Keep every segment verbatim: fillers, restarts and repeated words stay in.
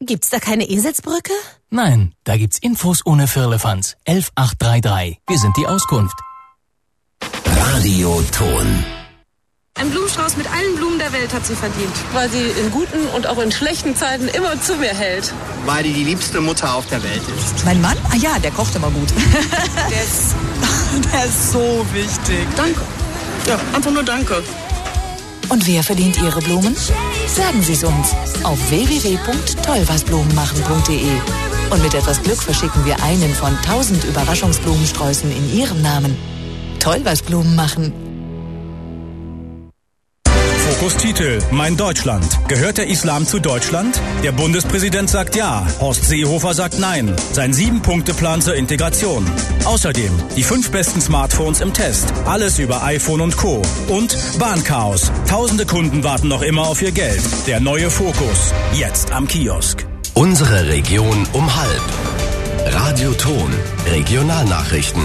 Gibt's da keine Eselsbrücke? Nein, da gibt's Infos ohne Firlefanz. elf acht drei drei. Wir sind die Auskunft. Radioton. Ein Blumenstrauß mit allen Blumen der Welt hat sie verdient. Weil sie in guten und auch in schlechten Zeiten immer zu mir hält. Weil die die liebste Mutter auf der Welt ist. Mein Mann? Ah ja, der kocht immer gut. der, ist, der ist so wichtig. Danke. Ja, einfach nur danke. Und wer verdient Ihre Blumen? Sagen Sie es uns auf w w w punkt tollwasblumenmachen punkt de. Und mit etwas Glück verschicken wir einen von tausend Überraschungsblumensträußen in Ihrem Namen. Toll was Blumen machen. Fokus-Titel: Mein Deutschland. Gehört der Islam zu Deutschland? Der Bundespräsident sagt ja. Horst Seehofer sagt nein. Sein Sieben-Punkte-Plan zur Integration. Außerdem die fünf besten Smartphones im Test. Alles über iPhone und Co. Und Bahnchaos. Tausende Kunden warten noch immer auf ihr Geld. Der neue Fokus. Jetzt am Kiosk. Unsere Region um halb. Radioton. Regionalnachrichten.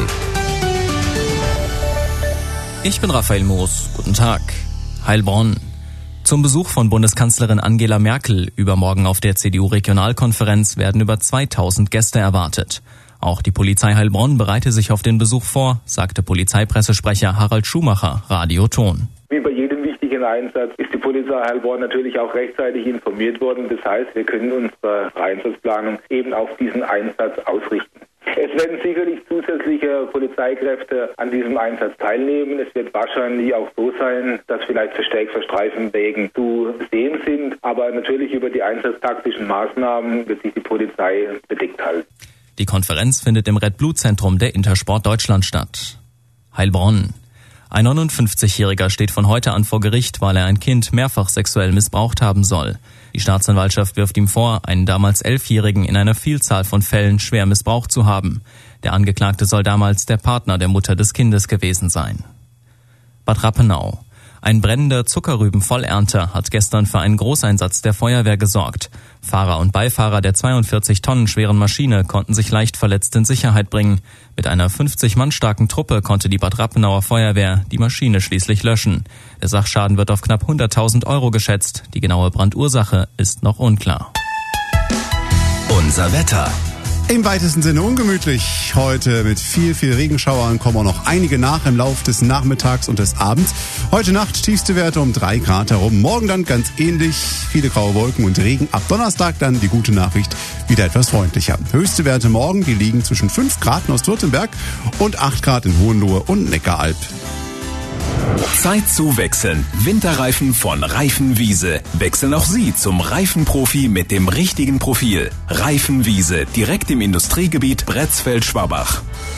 Ich bin Raphael Moos. Guten Tag. Heilbronn. Zum Besuch von Bundeskanzlerin Angela Merkel übermorgen auf der C D U-Regionalkonferenz werden über zweitausend Gäste erwartet. Auch die Polizei Heilbronn bereite sich auf den Besuch vor, sagte Polizeipressesprecher Harald Schumacher, Radioton. Wie bei jedem wichtigen Einsatz ist die Polizei Heilbronn natürlich auch rechtzeitig informiert worden. Das heißt, wir können unsere Einsatzplanung eben auf diesen Einsatz ausrichten. Es werden sicherlich zusätzliche Polizeikräfte an diesem Einsatz teilnehmen. Es wird wahrscheinlich auch so sein, dass vielleicht verstärkt für Streifenwegen zu sehen sind. Aber natürlich über die einsatztaktischen Maßnahmen wird sich die Polizei bedeckt halten. Die Konferenz findet im Red Blue Zentrum der Intersport Deutschland statt. Heilbronn. Ein neunundfünfzigjähriger steht von heute an vor Gericht, weil er ein Kind mehrfach sexuell missbraucht haben soll. Die Staatsanwaltschaft wirft ihm vor, einen damals Elfjährigen in einer Vielzahl von Fällen schwer missbraucht zu haben. Der Angeklagte soll damals der Partner der Mutter des Kindes gewesen sein. Bad Rappenau. Ein brennender Zuckerrübenvollernter hat gestern für einen Großeinsatz der Feuerwehr gesorgt. Fahrer und Beifahrer der zweiundvierzig Tonnen schweren Maschine konnten sich leicht verletzt in Sicherheit bringen. Mit einer fünfzig Mann starken Truppe konnte die Bad Rappenauer Feuerwehr die Maschine schließlich löschen. Der Sachschaden wird auf knapp hunderttausend Euro geschätzt. Die genaue Brandursache ist noch unklar. Unser Wetter. Im weitesten Sinne ungemütlich. Heute mit viel, viel Regenschauern kommen auch noch einige nach im Lauf des Nachmittags und des Abends. Heute Nacht tiefste Werte um drei Grad herum. Morgen dann ganz ähnlich. Viele graue Wolken und Regen. Ab Donnerstag dann die gute Nachricht, wieder etwas freundlicher. Höchste Werte morgen, die liegen zwischen fünf Grad in Ostwürttemberg und acht Grad in Hohenlohe und Neckaralb. Zeit zu wechseln. Winterreifen von Reifenwiese. Wechseln auch Sie zum Reifenprofi mit dem richtigen Profil. Reifenwiese, direkt im Industriegebiet Bretzfeld-Schwabach.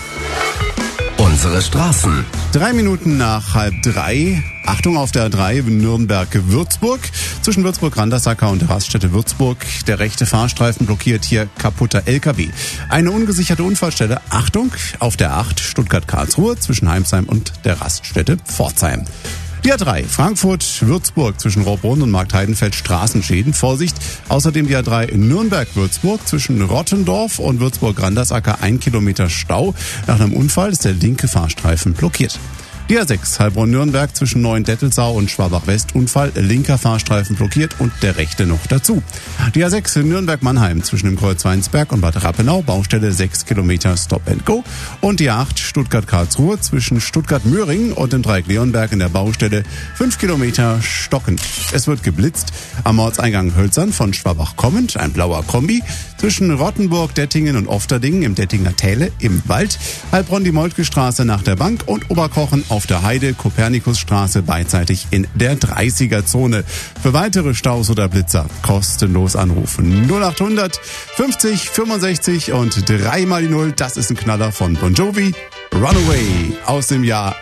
Unsere Straßen. Drei Minuten nach halb drei. Achtung auf der A drei Nürnberg-Würzburg. Zwischen Würzburg-Randersacker und der Raststätte Würzburg. Der rechte Fahrstreifen blockiert hier kaputter L K W. Eine ungesicherte Unfallstelle. Achtung auf der acht Stuttgart-Karlsruhe zwischen Heimsheim und der Raststätte Pforzheim. Die A drei Frankfurt-Würzburg zwischen Rohrbrunn und Marktheidenfeld Straßenschäden. Vorsicht. Außerdem die A drei Nürnberg-Würzburg zwischen Rottendorf und Würzburg-Randersacker ein Kilometer Stau. Nach einem Unfall ist der linke Fahrstreifen blockiert. Die A sechs Heilbronn-Nürnberg zwischen Neuendettelsau und Schwabach-West Unfall, linker Fahrstreifen blockiert und der rechte noch dazu. Die A sechs Nürnberg-Mannheim zwischen dem Kreuz Weinsberg und Bad Rappenau, Baustelle sechs Kilometer Stop and Go. Und die A acht Stuttgart-Karlsruhe zwischen Stuttgart-Möhringen und dem Dreieck Leonberg in der Baustelle fünf Kilometer stockend. Es wird geblitzt. Am Ortseingang Hölzern von Schwabach kommend, ein blauer Kombi. Zwischen Rottenburg, Dettingen und Ofterdingen im Dettinger Täle im Wald. Heilbronn die Moltke-Straße nach der Bank und Oberkochen auf der Heide, Kopernikusstraße beidseitig in der dreißiger-Zone. Für weitere Staus oder Blitzer kostenlos anrufen. null achthundert fünfzig fünfundsechzig und drei mal die Null. Das ist ein Knaller von Bon Jovi. Runaway aus dem Jahr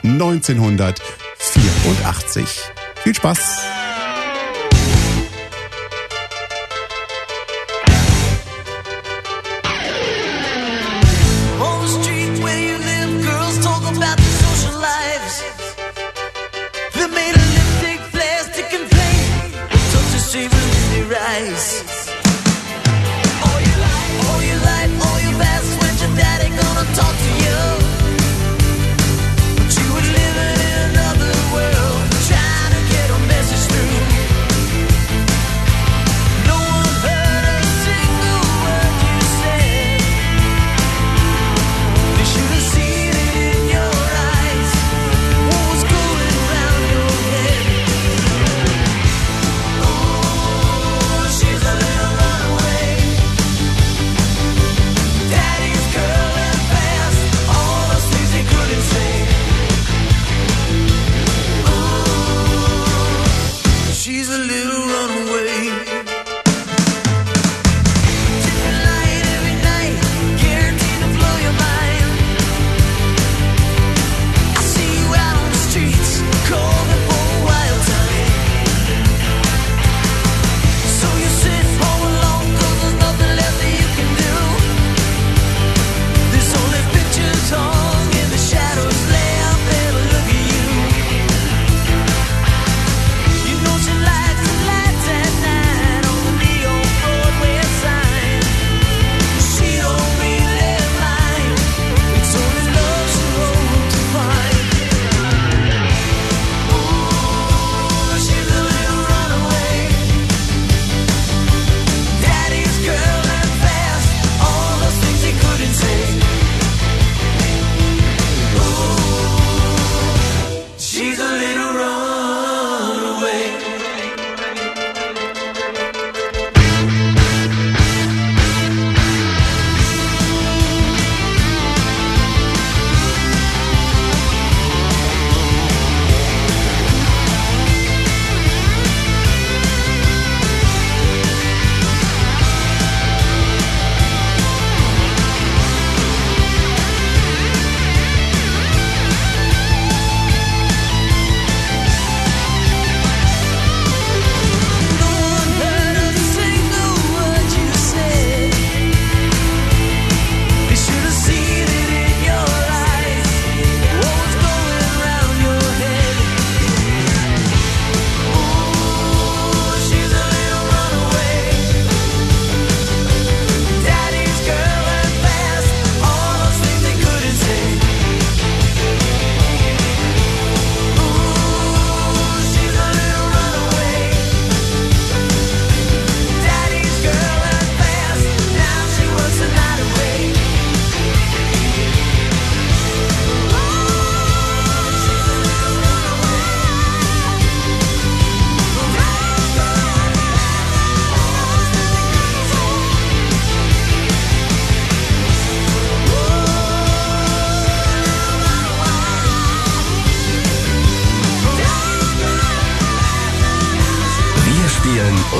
neunzehnhundertvierundachtzig. Viel Spaß! Trying to get a message through. No one heard a single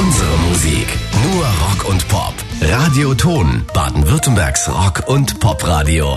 Unsere Musik. Nur Rock und Pop. Radio Ton. Baden-Württembergs Rock- und Popradio.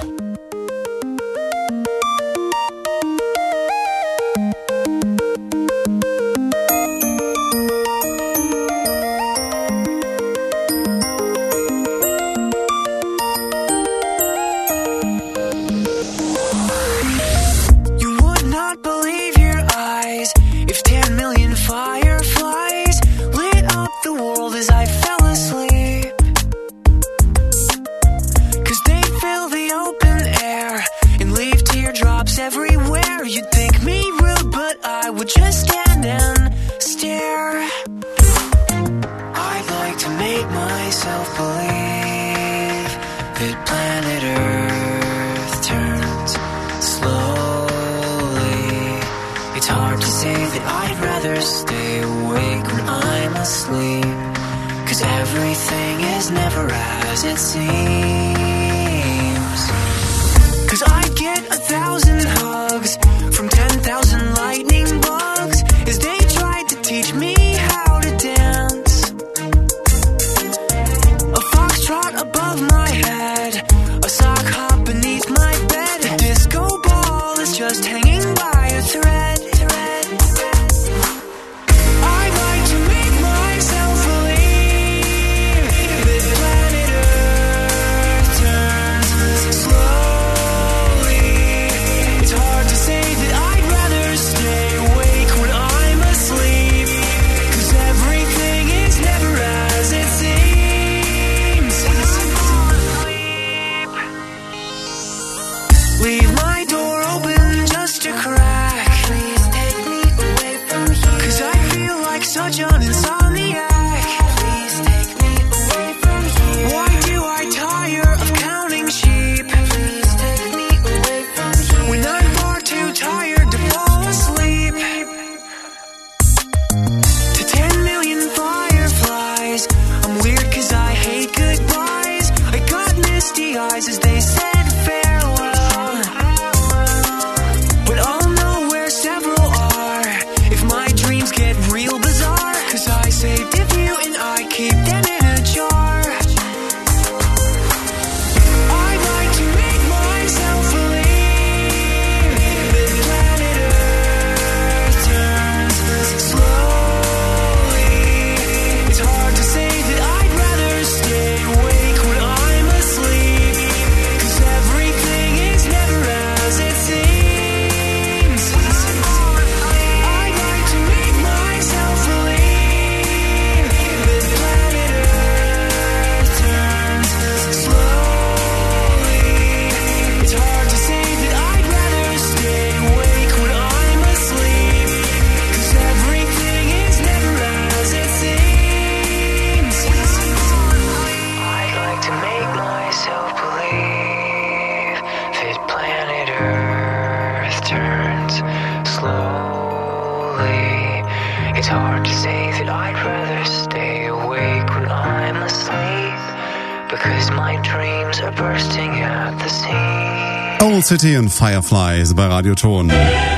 Old City und Fireflies bei Radio Ton.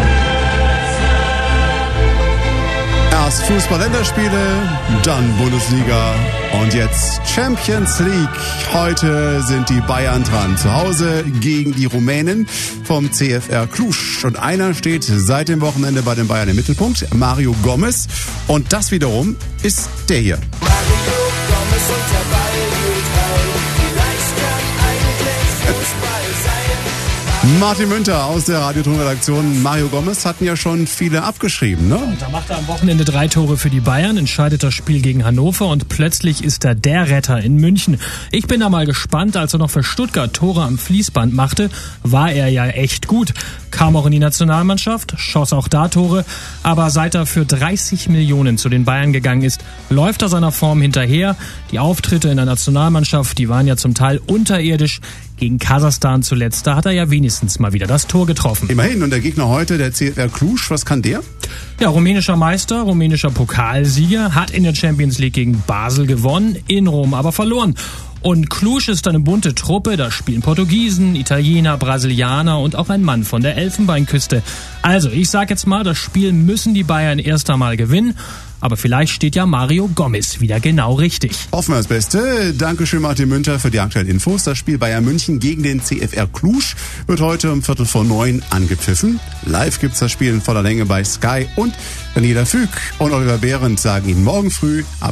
Erst Fußball-Länderspiele, dann Bundesliga und jetzt Champions League. Heute sind die Bayern dran. Zu Hause gegen die Rumänen vom C F R Cluj. Und einer steht seit dem Wochenende bei den Bayern im Mittelpunkt, Mario Gomez. Und das wiederum ist der hier. Mario Gomez und der Ball geht rein. Vielleicht kann eigentlich Fußball sein. Martin Münter aus der Radioton-Redaktion. Mario Gomez hatten ja schon viele abgeschrieben, ne? Und da macht er am Wochenende drei Tore für die Bayern, entscheidet das Spiel gegen Hannover und plötzlich ist er der Retter in München. Ich bin da mal gespannt, als er noch für Stuttgart Tore am Fließband machte, war er ja echt gut. Kam auch in die Nationalmannschaft, schoss auch da Tore, aber seit er für dreißig Millionen zu den Bayern gegangen ist, läuft er seiner Form hinterher. Die Auftritte in der Nationalmannschaft, die waren ja zum Teil unterirdisch. Gegen Kasachstan zuletzt, da hat er ja wenigstens mal wieder das Tor getroffen. Immerhin, und der Gegner heute, der C F R Cluj, was kann der? Ja, rumänischer Meister, rumänischer Pokalsieger, hat in der Champions League gegen Basel gewonnen, in Rom aber verloren. Und Cluj ist eine bunte Truppe, da spielen Portugiesen, Italiener, Brasilianer und auch ein Mann von der Elfenbeinküste. Also, ich sag jetzt mal, das Spiel müssen die Bayern erst einmal gewinnen. Aber vielleicht steht ja Mario Gomez wieder genau richtig. Hoffen wir das Beste. Dankeschön Martin Münter für die aktuellen Infos. Das Spiel Bayern München gegen den C F R Cluj wird heute um Viertel vor neun angepfiffen. Live gibt's das Spiel in voller Länge bei Sky und Daniela Füg und Oliver Behrendt sagen Ihnen morgen früh ab